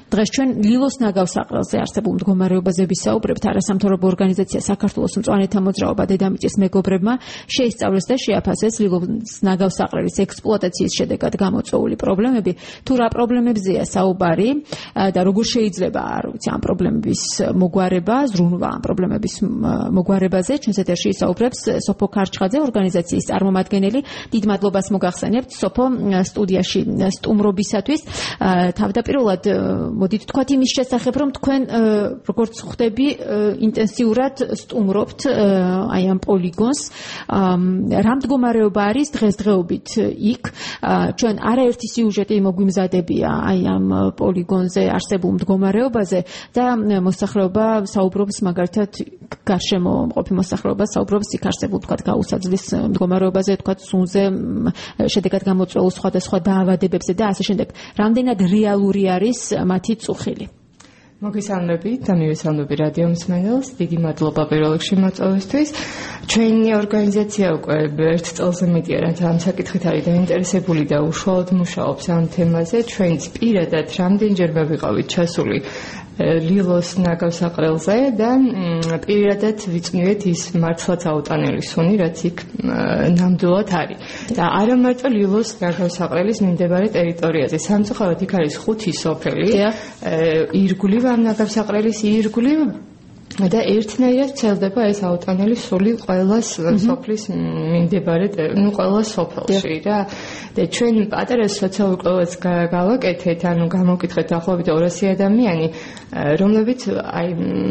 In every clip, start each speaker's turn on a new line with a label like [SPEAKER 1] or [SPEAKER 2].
[SPEAKER 1] დღეს ჩვენ ლილოს ნაგავსაყრელზე არსებულ მდგომარეობაზე ვისაუბრებთ. არასამთავრობო ორგანიზაცია საქართველოს მწვანეთა მოძრაობა დედამიწის მეგობრებმა შეისწავლეს და შეაფასეს ლილოს ნაგავსაყრელის ექსპლუატაციის შედეგად გამოწვეული პრობლემები. თუ რა პრობლემებზეა საუბარი და როგორ შეიძლება ამ პრობლემების მოგვარება, ზრუნვა ამ პრობლემების მოგვარებაზე ჩვენს ეთერში ისაუბრებს სოფო ქარჩხაძე, ორგანიზაციის წარმომადგენელი. დიდ მადლობას მოგახსენებთ სოფო სტუდიაში სტუმრობისათვის. თავდაპირველად მოდით თქვათ იმის შესახებ, რომ თქვენ როგორც ხვდები ინტენსიურად სტუმრობთ აი ამ პოლიგონს. რა მდგომარეობა არის დღესდღეობით იქ? ჩვენ არაერთი სიუჟეტი მოგვიმზადებია აი ამ პოლიგონზე არსებულ მდგომარეობაზე და მოსახლეობა საუბრობს მაგალითად გარშემო მყოფი მოსახლეობა საუბრობს იქ არსებულ თქვათ გაუსაძლის მდგომარეობაზე, თქვათ სუნზე შედეგად გამოწვეულ სხვადასხვა დაავადებებზე და ასე შემდეგ. რამდენად რეალური არის მათი წუხილი?
[SPEAKER 2] მოგესალმებით და მივესალმები რადიო მსმენელს. დიდი მადლობა პირველ რიგში მოწვევისთვის. ჩვენი ორგანიზაცია უკვე ერთ წელზე მეტია რაც ამ საკითხით არის დაინტერესებული და უშუალოდ მუშაობს ამ თემაზე. ჩვენც პირადად რამდენჯერმე ვიყავით ჩასული ლილოს ნაგავსაყრელზე და პირადად ვიწვნივით ის მართლაც აუტანელი სუნი, რაც იქ ნამდვილად არის. და არა მარტო ლილოს ნაგავსაყრელის მიმდებარე ტერიტორიაზე. სამწუხაროდ იქ არის 5 სოფელი. ირგვლივ ამ ნაგავსაყრელის ირგვლივ და ერთნაირად ცელდება ეს აუტანელი სული ყველა სოფლის მიმდებარე, ყველა სოფელში რა. და ჩვენ პატარა სოციალურ კვლევას გავაკეთეთ, ანუ გამოვკითხეთ დაახლოებით 200 ადამიანი, რომლებიც აი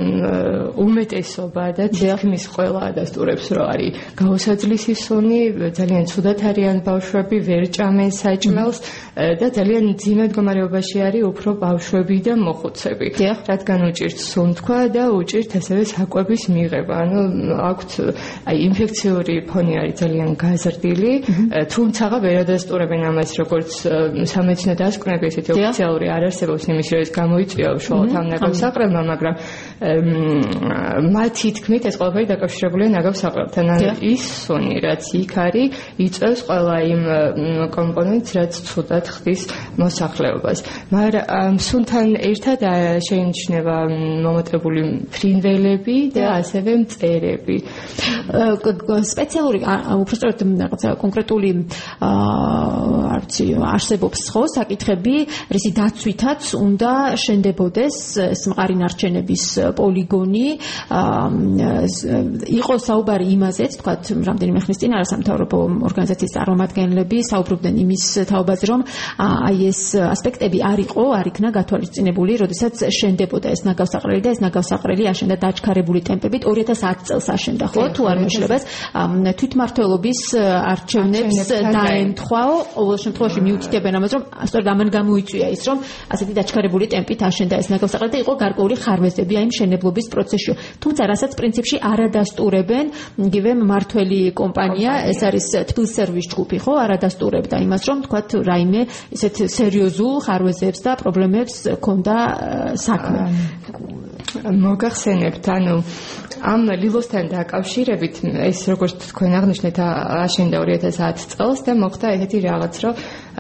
[SPEAKER 2] უმეტესობა და თითქმის ყველა ადასტურებს, რომ არის გაუსაძლისი სუნი, ძალიან ცუდად არიან ბავშვები, ვერ ჭამენ საჭმელს და ძალიან მძიმე მდგომარეობაში არის უფრო ბავშვები და მოხუცები. რადგან უჭირთ სუნთქვა და უჭირთ ასევე საკვების მიღება. ანუ აქვთ აი ინფექციური ფონი არის ძალიან გაზრდილი, თუმცა ვერ ადასტურებენ ამას როგორც სამედიცინო დასკვნები, ესეთი ოფიციალური არ არსებობს იმის, რომ ეს გამოიწვია უშუალოდ ამ ნაგავსაყრელმა, მაგრამ მათი თქმით ეს ყველაფერი დაკავშირებულია ნაგავსაყრელთან. ანუ ის სუნი, რაც იქ არის, იწვევს ყველა იმ კომპონენტს, რაც ცუდად ხდის მოსახლეობას. მაგრამ სუნთან ერთად შეინიშნება მომატებული ფრინველები და ასევე მწერები. სპეციალური უბრალოდ რაღაცა კონკრეტული არსებობს ხო საკითხები, რისი დაცვითაც უნდა შენდებოდეს ეს მყარი ნარჩენების პოლიგონი. იყო საუბარი იმაზეც, თქვათ, რამდენიმე ხნის წინ არასამთავრობო ორგანიზაციის წარმომადგენლები საუბრობდნენ იმის თაობაზე, რომ აი ეს ასპექტები არ იქნა გათვალისწინებული, როდესაც შენდებოდა ეს ნაგავსაყრელი და ეს ნაგავსაყრელი აშენდა დაჩქარებული ტემპებით 2010 წელს აშენდა, ხო? თუ არ მეშლებას თვითმმართველობის არჩევნებს დაემთხვაო, ყოველ შემთხვევაში მიუთითებენ ამას, რომ სწორედ ამან გამოიწვია ის, რომ ასეთი დაჩქარებული ტემპით აშენდა ეს ნაგავსაყრელი და იყო გარკვეული ხარვეზები აი მშენებლობის პროცესში. თუმცა რასაც პრინციპში არ ადასტურებენ, იგივე მმართველი კომპანია, ეს არის თბილსერვის ჯგუფი, ხო? არ ადასტურებდა იმას, რომ თქვათ რაიმე ისეთ სერიოზულ ხარვეზებს და პრობლემებს ქონდა საქმე. მოგახსენებთ, ანუ ამ ლილოსთან დაკავშირებით ეს როგორც თქვენ აღნიშნეთ აშენდა 2010 წელს და მოხდა ესეთი რაღაც, რომ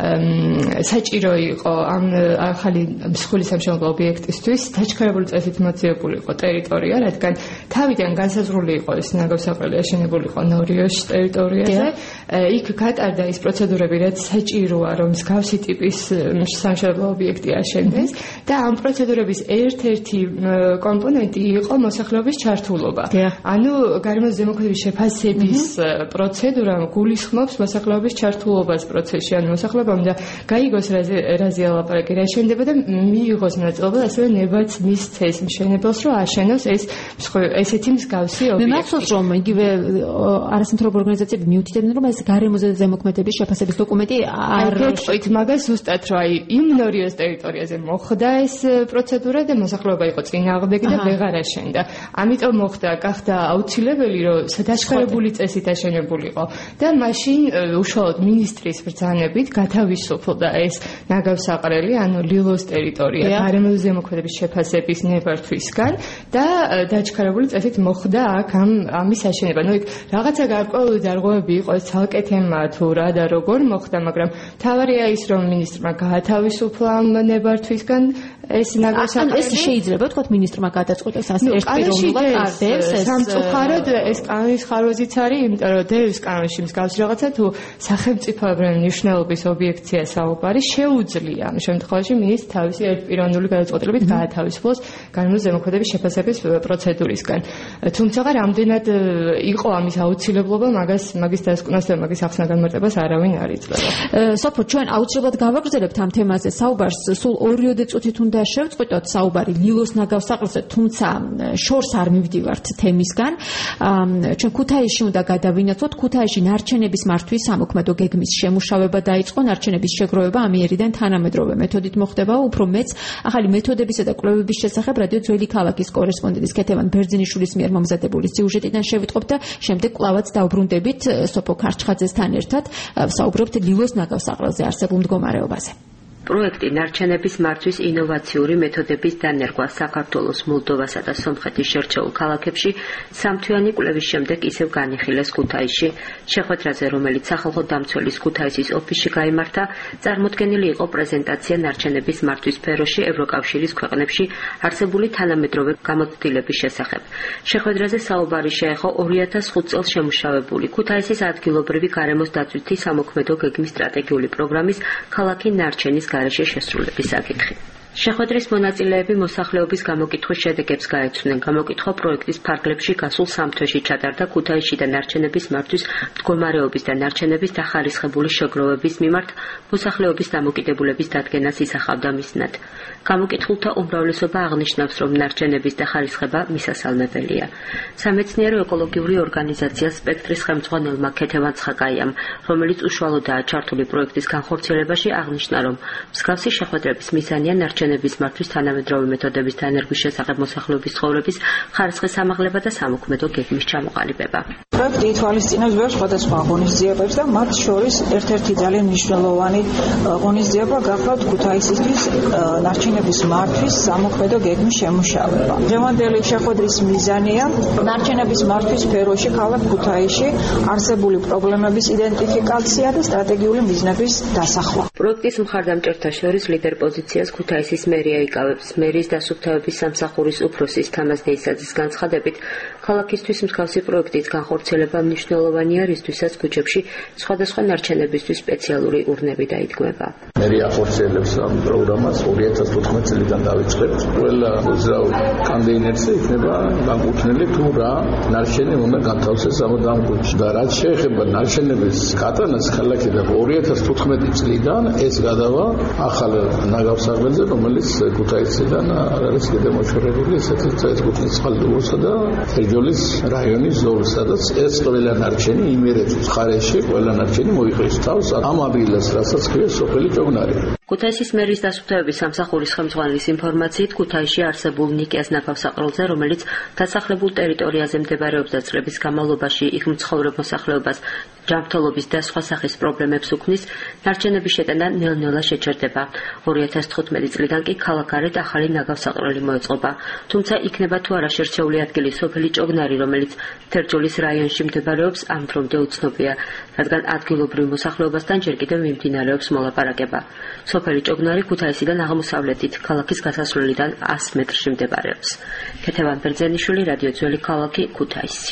[SPEAKER 2] საჭირო იყო ამ ახალი მსხვილი სამშენებლო ობიექტისთვის დაჩქარებული წესით მოძიებული იყო ტერიტორია, რადგან თავიდან განსაზღვრული იყო ეს ნაგავსაყრელი აშენებული იყო ნორიოს ტერიტორიაზე. იქ გატარდა ის პროცედურები, რაც საჭიროა, რომ მსგავსი ტიპის სამშენებლო ობიექტი აშენდეს და ამ პროცედურების ერთ-ერთი კომპონენტი იყო მოსახლეობის ჩართულობა. ანუ გარემოს ზემოქმედების შეფასების პროცედურა გულისხმობს მოსახლეობის ჩართულობას პროცესში, ანუ მოსახლეობა უნდა გაიგოს რაზე ალაპარაკი, რა შენდება და მიიღოს ნაწილობა, ასევე ნებაც მისცეს მშენებელს, რომ აშენოს ესეთი მსგავსი ობიექტი.
[SPEAKER 1] მე მახსოვს, რომ იგივე არასამთავრობო ორგანიზაციები მიუთითებდნენ, რომ ეს გარემოზე ზემოქმედების შეფასების დოკუმენტი არ
[SPEAKER 2] გეტყვით, მაგას ზუსტად რა იმ ნორიოს ტერიტორიაზე მოხდა ეს პროცედურა და მოსახლეობა იყო წინააღმდეგი და ვეღარ აშენდა. ამიტომ გახდა აუცილებელი, რომ დაჩქარებული წესით აშენებულიყო და მაშინ უშუალოდ მინისტრის ბრძანებით გათავისუფლდა ეს ნაგავსაყრელი, ანუ ლილოს ტერიტორია გარემოზე ზემოქმედების შეფასების ნებართვისგან და დაჩქარებული წესით მოხდა აქ ამის აშენება. ნუ იქ რაღაცა გარკვეული დარღვევები იყო, ეს ცალკე თემა თუ რა და როგორ მოხდა, მაგრამ თავარია ის, რომ მინისტრმა გაათავისუფლა ამ ნებართვისგან ეს ნაგავსაყრელი
[SPEAKER 1] ეს შეიძლება თქვათ მინისტრმა გადაწყვეტოს ასე ერთპიროვნულად არდებს ეს
[SPEAKER 2] სამწუხაროდ ეს კანონის ხარვეზიც არის, იმიტომ რომ დევს კანონში მსგავსი რაღაცა თუ სახელმწიფოებრივი მნიშვნელობის ობიექტია საუბარი შეუძლია ამ შემთხვევაში მინისტრს თავისი ერთპიროვნული გადაწყვეტილებით გაათავისუფლოს განონის ზემოქმედების შეფასების პროცედურისგან. თუმცა რამდენად იყო ამის აუცილებლობა, მაგის დასკვნას და მაგის ახსნა განმარტებას არავინ არ იძლევა.
[SPEAKER 1] სოფო, ჩვენ აუცილებლად გავაგრძელებთ ამ თემაზე საუბარს, სულ 2 წუთით უნდა შევწყვეტოთ საუბარი ლილოს ნაგავსაყრელზე, თუმცა შორს არ მივდივართ თემისგან. ჩვენ ქუთაისში უნდა გადავინაცვლოთ, ქუთაისში ნარჩენების მართვის სამოქმედო გეგმის შემუშავება დაიწყო, ნარჩენების შეგროვება ამიერიდან თანამედროვე მეთოდით მოხდება, უფრო მეც ახალი მეთოდებისა და კვლევების შესახებ რადიო ძველი ქალაქის კორესპონდენტის ქეთევან ბერძენიშვილის მიერ მომზადებული სიუჟეტიდან შევიტყობ და შემდეგ კვლავაც დავბრუნდებით სოფო ქარჩხაძესთან ერთად საუბრობთ ლილოს ნაგავსაყრელზე არსებულ მდგომარეობაზე.
[SPEAKER 3] პროექტი ნარჩენების მართვის ინოვაციური მეთოდების დანერგვა საქართველოს, მოლდოვასა და სომხეთის შერჩეულ ქალაქებში სამთვიანი კვლევის შემდეგ ისევ განიხილეს ქუთაისში. შეხვედრაზე, რომელიც სახალხო დამცველის ქუთაისის ოფისში გაიმართა, წარმოდგენილი იყო პრეზენტაცია ნარჩენების მართვის სფეროში ევროკავშირის ქვეყნებში არსებული თანამედროვე გამოცდილების შესახებ. შეხვედრაზე საუბარი შეეხო 2005 წელს შემუშავებული ქუთაისის ადგილობრივი გარემოს დაცვითი სამოქმედო გეგმის სტრატეგიული პროგრამის ქალაქი ნარჩენის გარეშე შესრულების საკითხი. შეხვედრის მონაწილეები მოსახლეობის გამოკითხვის შედეგებს გაეცნენ. გამოკითხვა პროექტის ფარგლებში გასულ 3 თვეში ჩატარდა ქუთაისში და ნარჩენების მართვის მდგომარეობის და ნარჩენების დახარისხებული შეგროვების მიმართ მოსახლეობის დამოკიდებულების დადგენას ისახავდა მიზნად. გამოკითხულთა უმრავლესობა აღნიშნავს, რომ ნარჩენების დახარისხება მისასალმებელია. სამეცნიერო ეკოლოგიური ორგანიზაცია სპექტრის ხელმძღვანელმა ქეთევან ცხაკაიამ, რომელიც უშუალოდაა ჩართული პროექტის განხორციელებაში, აღნიშნა, რომ მსგავსი შეხვედრების მიზანია ნარჩენების მართვის თანამედროვე მეთოდების დანერგვის შესახებ მოსახლეობის ცხოვრების ხარისხის ამაღლება და სამოქმედო გეგმის ჩამოყალიბება.
[SPEAKER 4] პროექტი ითვალისწინებს ბევრ სხვადასხვა ღონისძიებებს და მათ შორის ერთ-ერთი ძალიან მნიშვნელოვანი ღონისძიება გახლავთ ქუთაისისთვის ნარჩენების მართვის სამოქმედო გეგმის შემუშავება. დღევანდელი შეხვედრის მიზანია ნარჩენების მართვის სფეროში ქალაქ ქუთაისში არსებული პრობლემების იდენტიფიკაცია და სტრატეგიული მიზნების დასახვა.
[SPEAKER 3] პროექტის მხარდამჭერთა შორის ლიდერ პოზიციას ქუთაისის მერია იკავებს. მერის დასუფთავების სამსახურის უფროსის თამაზ დეისაძის განცხადებით, ქალაქისთვის მსგავსი პროექტის განხორციელება მნიშვნელოვანია, რისთვისაც ქუჩებში სხვადასხვა ნარჩენებისთვის სპეციალური ურნები დაიდგმება.
[SPEAKER 5] მერია ახორციელებს ამ პროგრამას 2015 წლიდან დავიწყებთ. ყველა უძრავ კანდიდატზე იქნება განკუთვნილი თუ რა ნარჩენი უნდა განთავსდეს ამ ქუჩაში. და რაც შეეხება ნარჩენების კატანას ქალაქიდან 2015 წლიდან ეს გადავა ახალ ნაგავსაყრელზე, რომელიც ქუთაისიდან არ არის კიდევ მოშორებული, ესეთი წეწკუთის წყალდურსა და თერჯოლის რაიონის ზოლს, სადაც ეს ყველა ნარჩენი იმერეთის მხარეში ყველა ნარჩენი მოიყრის თავს ამ ადგილას, რასაც ქვია სოფელი ჭოგნარი.
[SPEAKER 3] ქუთაისის მერის დასუფთავების სამსახურის ხელმძღვანელის ინფორმაციით, ქუთაისში არსებულ ნიკეას ნაგავსაყრელზე, რომელიც დასახლებულ ტერიტორიაზე მდებარეობს და წლების განმავლობაში იქ მცხოვრებ მოსახლეობას ჯანმრთელობის და სხვა სახის პრობლემებს უქმნის, ნარჩენების შეტანა ნელ-ნელა შეჩერდება. 2015 წლიდან კი ქალაქარეთ ახალი ნაგავსაყრელი მოეწყობა. თუმცა იქნება თუ არა შერჩეული ადგილი სოფელი ჭოგნარი, რომელიც თერჯოლის რაიონში მდებარეობს, ამ დრომდე უცნობია, რადგან ადგილობრივ მოსახლეობასთან ჯერ კიდევ მიმდინარეობს მოლაპარაკება. სოფელი ჭოგნარი ქუთაისიდან აღმოსავლეთით, ქალაქის გასასვლელიდან 100 მეტრში მდებარეობს. ქეთევან ბერძენიშვილი, რადიო ძველი ქალაქი, ქუთაისი.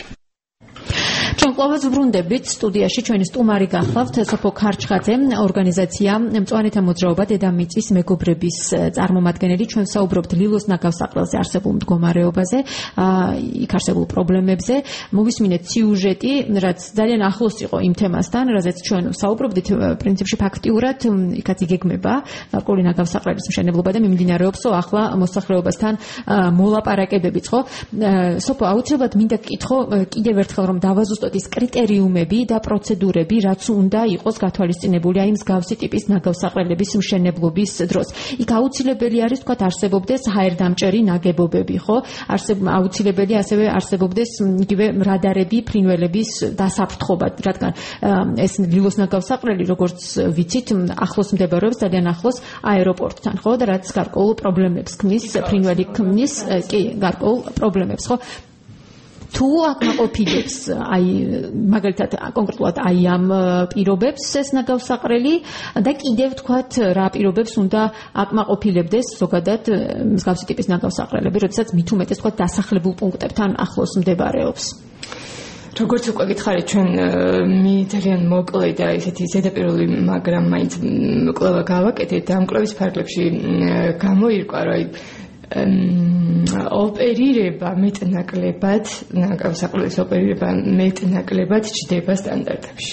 [SPEAKER 1] ჩვენ კვლავაც ვრუნდებით სტუდიაში ჩვენი სტუმარი გახლავთ სოფო ქარჩხაძე, ორგანიზაცია მწვანეთა მოძრაობა დედამიწის მეგობრების წარმომადგენელი. ჩვენ საუბრობთ ლილოს ნაგავსაყრელზე არსებულ მდგომარეობაზე, იქ არსებულ პრობლემებზე. მოვისმინეთ სიუჟეტი, რაც ძალიან ახლოს იყო იმ თემასთან, რაზეც ჩვენ საუბრობდით. პრინციპში ფაქტიურად იქაც იგეგმება გარკვეული ნაგავსაყრელის მშენებლობა და მიმდინარეობსო ახლა მოსახლეობასთან მოლაპარაკებებიც, ხო? სოფო, აუცილებლად მინდა გკითხო კიდევ ერთხელ, რომ დავაზუსტოთ ის კრიტერიუმები და პროცედურები, რაც უნდა იყოს გათვალისწინებული აი მსგავსი ტიპის ნაგავსაყრელების მშენებლობის დროს. იქ აუცილებელი არის თქვათ არსებობდეს ჰაერდამჭერი ნაგებობები, ხო? აუცილებელი ასევე არსებობდეს იგივე რადარები, ფრინველების დასაფრთხობა, რადგან ეს ლილოს ნაგავსაყრელი, როგორც ვიცით, ახლოს მდებარეობს, ძალიან ახლოს აეროპორტთან, ხო? და რაც გარკვეულ პრობლემებს ქმნის, ფრინველი ქმნის, კი, გარკვეულ პრობლემებს, ხო? თუ აკმაყოფილებს აი მაგალითად კონკრეტულად აი ამ პირობებს ეს ნაგავსაყრელი და კიდევ თქვათ რა პირობებს უნდა აკმაყოფილებდეს ზოგადად მსგავსი ტიპის ნაგავსაყრელები, როდესაც მით უმეტეს თქვათ დასახლებულ პუნქტებთან ახლოს მდებარეობს.
[SPEAKER 2] როგორც უკვე გითხარით, ჩვენ ძალიან მოკლე და ესეთი ზედაპირული, მაგრამ მაინც კვლევა გავაკეთეთ და ამ კვლევის ფარგლებში გამოირკვა, რომ ოპერირება მეტნაკლებად, ნაგავსაყრელის ოპერირება მეტნაკლებად ჩდება სტანდარტებში.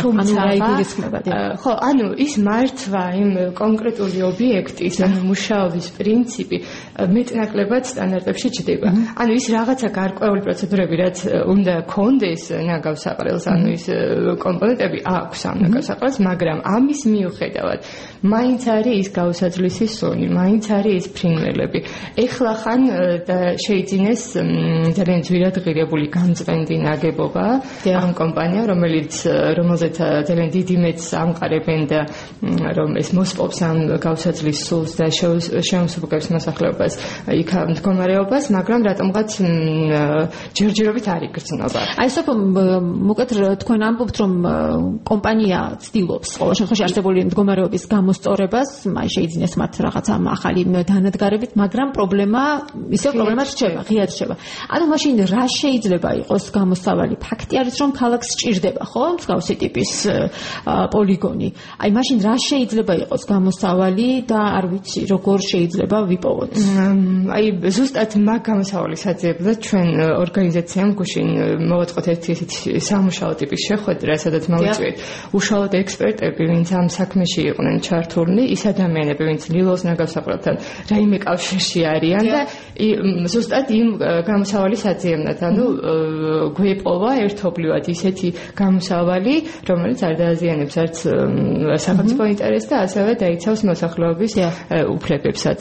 [SPEAKER 2] ხო, ანუ ის მართვა იმ კონკრეტული ობიექტის, ანუ მუშაობის პრინციპი მეტნაკლებად სტანდარტებში ჩდება. ანუ ის რაღაცა გარკვეული პროცედურები, რაც უნდა კონდეს ნაგავსაყრელს, ანუ ის კომპონენტები აქვს ამ ნაგავსაყრელს, მაგრამ ამის მიუხედავად მაინც არის ის გაუსაძლისი სუნი, მაინც არის ის ფრინველები. ეხლა ხან შეიძინეს ძალიან ძვირად ღირებული განწყენდი ნაგებობა ამ კომპანიამ, რომელზეც ძალიან დიდი მეტს ამყარებენ და რომ ეს მოსპობს ამ გაუსაძლის სულს და შეუმსუბუქებს მოსახლეობას იქ მდგომარეობას, მაგრამ რატომღაც ჯერჯერობით არ იგრძნობა.
[SPEAKER 1] აი სოფო მოკეთ თქვენ ამბობთ, რომ კომპანია ცდილობს ყოველ შემთხვევაში არსებული მდგომარეობის გამოსწორებას, აი შეიძინეს მათ რაღაცა ახალი დანადგარებით, მაგრამ პრობლემა რჩება, ღიად რჩება. ანუ მაშინ რა შეიძლება იყოს გამოსავალი? ფაქტი არის, რომ ქალაქს სჭირდება, ხო, მსგავსი ტიპის პოლიგონი. აი მაშინ რა შეიძლება იყოს გამოსავალი და არ ვიცი, როგორ შეიძლება ვიპოვოთ.
[SPEAKER 2] აი ზუსტად მაგ გამოსავალის აძიებლად ჩვენ ორგანიზაციამ გუშინ მოვაწყოთ ერთი ესეთი სამუშაო ტიპის შეხვედრა, სადაც მოვიწვიეთ უშუალოდ ექსპერტები, ვინც ამ საქმეში იყვნენ ჩართულნი, ის ადამიანები, ვინც ლილოს ნაგავსაყრელთან რაიმე კავშირში არიან და ზუსტად იმ გამოსავალის აძიებნად, ანუ გვეპოვა ერთობლივად ისეთი გამოსავალი, რომელიც არ დააზიანებს არც სახელმწიფო ინტერესს და ასევე დაიცავს მოსახლეობის უფლებებსაც.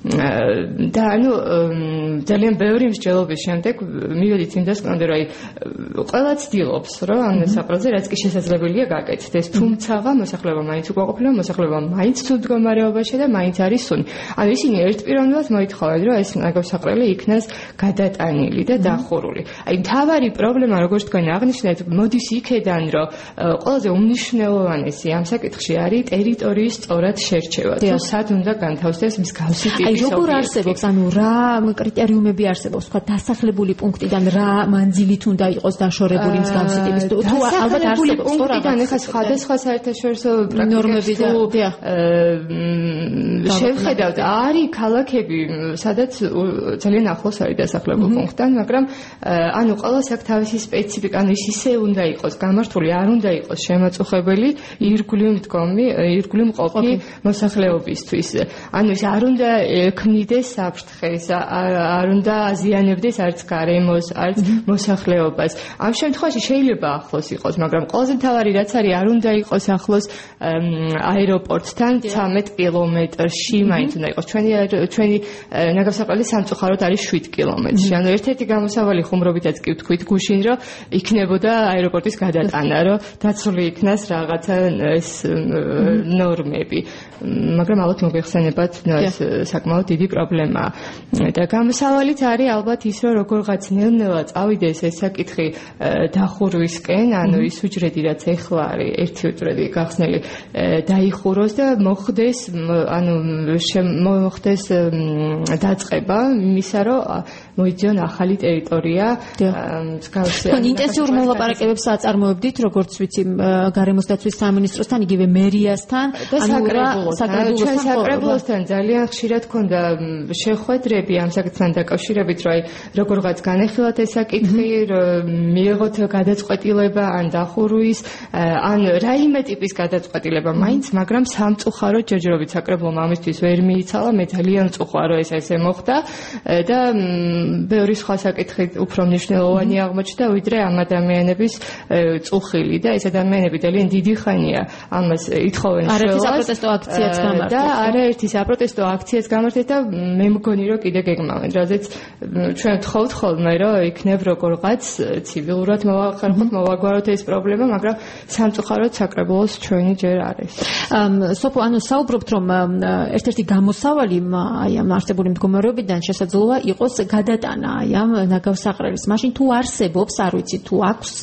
[SPEAKER 2] და ანუ ძალიან ბევრი მსჯელობის შემდეგ მივედით იმ დასკვნამდე, რომ ყველა ცდილობს, რომ ამ საფრთხეზე რაც კი შესაძლებელია გაკეთდეს, თუმცა მოსახლეობა მაინც უკმაყოფილება, მოსახლეობა მაინც ცუდ მდგომარეობაში და მაინც არის სუნი. ანუ ისინი ერთპიროვნულად მოითხოვენ, რომ ეს ნაგავსაყრელი იქნას გადატანილი და დახურული. აი მთავარი პრობლემა, როგორც თქვენ აღნიშნეთ, მოდის იქედან, რომ ყველაზე უმნიშვნელოვანესი ამ საკითხში არის ტერიტორიის სწორად შერჩევა. თუ სად უნდა განთავსდეს მსგავსი ტიპის ობიექტი. აი
[SPEAKER 1] როგორ არსებობს, ანუ რა კრიტერიუმები არსებობს, თქვა დასახლებული პუნქტიდან რა მანძილით უნდა იყოს დაშორებული მსგავსი ტიპის თუ ალბათ არსებობს
[SPEAKER 2] პუნქტიდან ეხლა სხვადასხვა საერთაშორისო ნორმები და შევხედავთ, არის ქალაქები, სადაც ძალიან ახლოს არის დასახლებულ პუნქტთან, მაგრამ ანუ ყოველს აქვს თავისი სპეციფიკა, ანუ ის ისე უნდა იყოს გამართული, არ უნდა იყოს შემაწუხებელი ირგვლივ მყოფი მოსახლეობისთვის. ანუ ის არ უნდა ქმნიდეს საფრთხეს, არ უნდა აზიანებდეს არც გარემოს, არც მოსახლეობას. ამ შემთხვევაში შეიძლება ახლოს იყოს, მაგრამ ყველაზე მთავარი რაც არის, არ უნდა იყოს ახლოს აეროპორტთან 13 კილომეტრში მაინც უნდა იყოს. ჩვენი ნაგავსაყრელი სამწუხაროდ არის 7 კილომეტრში. ანუ ერთ-ერთი გამოსავალი ხუმრობითაც კი ვთქვით გუშინ, რომ იქნებოდა აეროპორტის გადატანა, რომ დაცული იქნას რაღაცა ეს ნორმები. მაგრამ ალბათ მოგეხსენებათ, ეს საკმაოდ დიდი პრობლემაა. და გამოსავალიც არის ალბათ ის, რომ როგორღაც ნელ-ნელა წავიდეს ეს საკითხი დახურვისკენ, ანუ ის უჯრედი, რაც ეხლა არის ერთი უჯრედი გახსნილი, დაიხუროს და მოხდეს დაწყება იმისა, რომ მოიძიონ ახალი ტერიტორია მსგავსი.
[SPEAKER 1] ინტენსიურ მოლაპარაკებებს აწარმოებდით, როგორც ვიცი, გარემოს დაცვის სამინისტროსთან, იგივე მერიასთან,
[SPEAKER 2] საკრებულოსთან ძალიან ხშირად ქონდა შეხვედრები ამ საკითხთან დაკავშირებით, რომ როგორღაც განეხილათ ეს საკითხი, მიიღოთ გადაწყვეტილება ან დახურვის, ან რაიმე ტიპის გადაწყვეტილება მაინც, მაგრამ სამწუხაროდ ჯერჯერობით საკრებულომ ამისთვის ვერ მიიცალა, მე ძალიან მწუხარ, რომ ეს ესე მოხდა და ბევრი სხვა საკითხი უფრო მნიშვნელოვანი აღმოჩნდა, ვიდრე ამ ადამიანების წუხილი და ეს ადამიანები ძალიან დიდი ხანია ამას ითხოვენ შველას და არაერთი საპროტესტო აქციაც გამართეს და მე მგონი, რომ კიდე გეგმავენ, რადგან ჩვენ ვთხოვთ ხოლმე, რომ იქნებ როგორღაც ცივილურად მოვაგვაროთ ეს პრობლემა, მაგრამ სამწუხაროდ საკრებულოს ჩვენი ჯერ არის.
[SPEAKER 1] სოფო, ანუ საუბრობთ, რომ ერთ-ერთი გამოსავალი აი ამ არსებული არსებული მდგომარეობიდან შესაძლოა იყოს გადატანა ამ ნაგავსაყრელის. მაშინ თუ არსებობს, არ ვიცი, თუ აქვს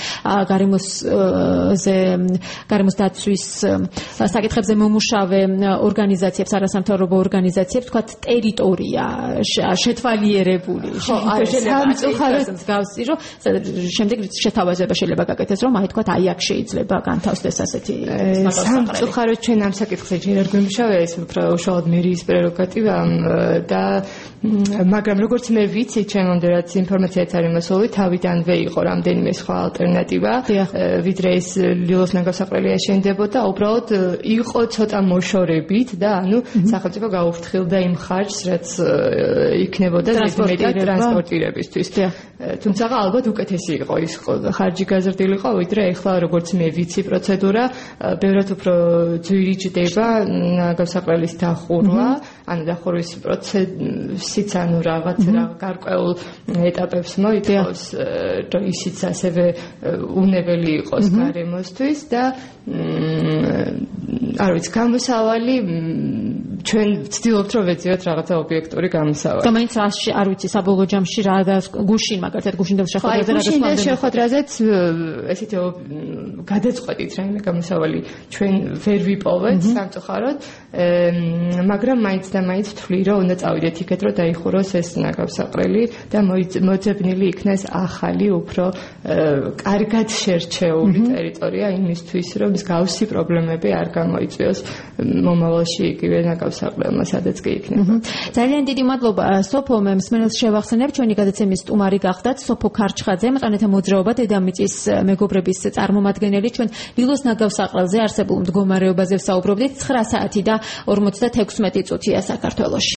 [SPEAKER 1] გარემოს დაცვის საკითხებზე მომუშავე ორგანიზაციებს, არასამთავრობო ორგანიზაციებს, თქვათ ტერიტორია შეთვალიერებული. სამწუხაროდ მსგავსი, რომ შემდეგ შეთავაზება შეიძლება გაკეთდეს, რომ აი თქვათ აი აქ შეიძლება განთავსდეს ასეთი
[SPEAKER 2] სამწუხაროდ ჩვენ ამ საკითხზე ჯერ არ გვიმუშავია, ეს უფრო უშუალოდ მერიის პრეროგატივა და მაგრამ როგორც მე ვიცი, ჩემამდე რაც ინფორმაციაც არის მოსული, თავიდანვე იყო რამდენიმე სხვა ალტერნატივა, ვიდრე ეს ლილოს ნაგავსაყრელი აშენდებოდა, უბრალოდ იყო ცოტა მოშორებით და ანუ სახელმწიფო გაუფრთხილდა იმ ხარჯს, რაც იქნებოდა ტრანსპორტირებისთვის. თუმცა ალბათ უკეთესი იყო ის ხარჯი გაზრდილიყო, ვიდრე ეხლა როგორც მე ვიცი პროცედურა, ბევრად უფრო ძვირი ჯდება ნაგავსაყრელის დახურვა, ანუ დახურვის პროცესიც ანუ რაღაც გარკვეულ ეტაპებს მოითხოვს, რომ ისიც ასევე უნებელი იყოს გარემოსთვის და არ ვიცი, გამოსავალი ჩვენ ვცდილობთ რომ ვეძიოთ რაღაცა ობიექტური გამოსავალი.
[SPEAKER 1] და მაინც არ ვიცი, საბოლოო ჯამში რა და გუშინ მაგალითად გუშინდელ
[SPEAKER 2] შეხვედრაზეც ესეთი გადაწყვეტით რაიმე გამოსავალი ჩვენ ვერ ვიპოვეთ სამწუხაროდ, მაგრამ მაინც და მაინც ვთვლი რომ უნდა წავიდეთ იქეთ რომ დაიხუროს ეს ნაგავსაყრელი და მოძებნილი იქნეს ახალი უფრო კარგად შერჩეული ტერიტორია იმისთვის რომ მსგავსი პრობლემები არ გამოიწვიოს მომავალში იგივე ნაგავსაყრელმა სადაც კი იქნება.
[SPEAKER 1] ძალიან დიდი მადლობა სოფო, მე მსმენელს შევახსენებ, ჩვენი გადაცემის სტუმარი გახდათ სოფო ქარჩხაძე, მწვანეთა მოძრაობა დედამიწის მეგობრების წარმომადგენელი. ჩვენ ლილოს ნაგავსაყრელზე არსებულ მდგომარეობაზე ვსაუბრობდით. 9 საათი და 56 წუთია საქართველოში.